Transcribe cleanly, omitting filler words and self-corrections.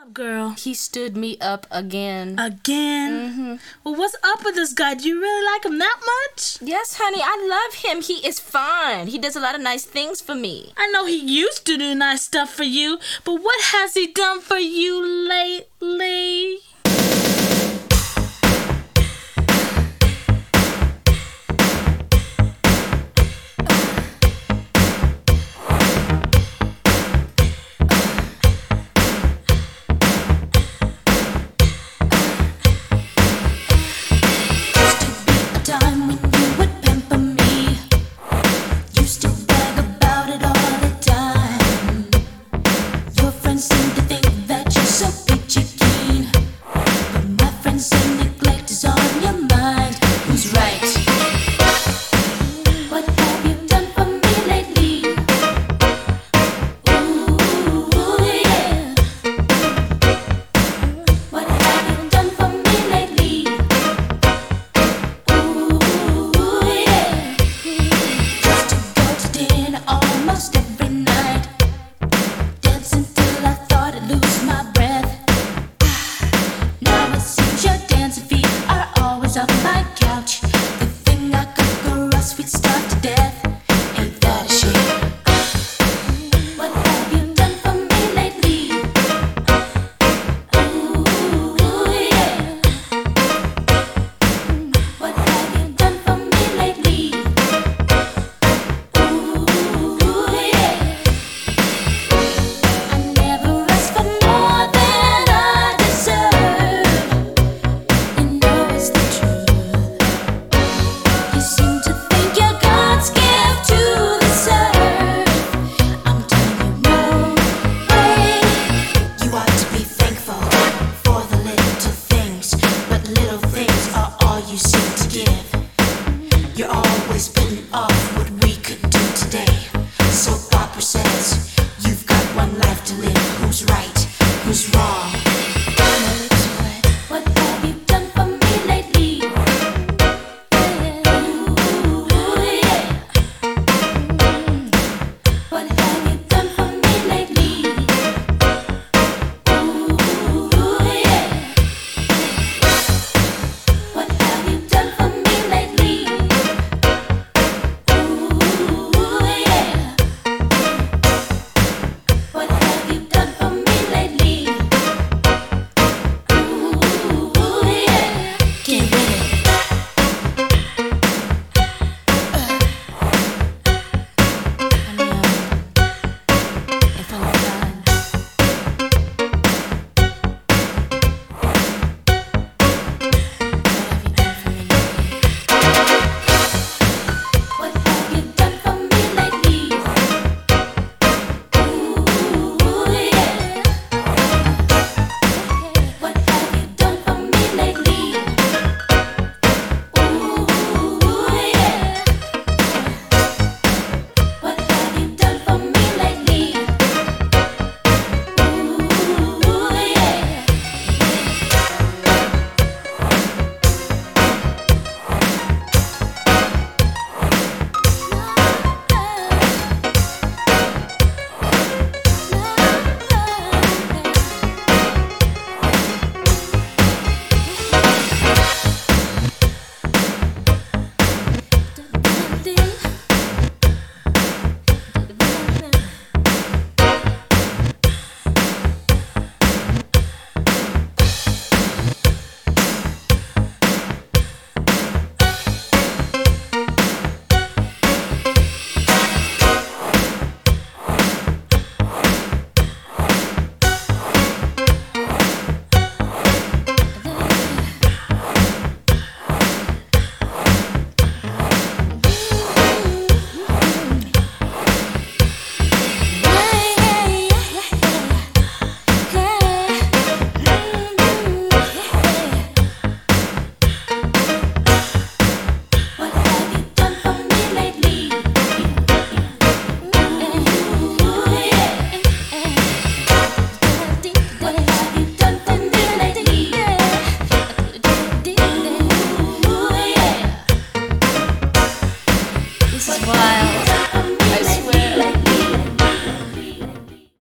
Girl. He stood me up again. Again? Well, what's up with this guy? Do you really like him that much? Yes, honey, I love him. He is fine. He does a lot of nice things for me. I know he used to do nice stuff for you, but what has he done for you lately? You're always putting off what we could do today. So opera says, you've got one life to live. Who's right? Who's wrong?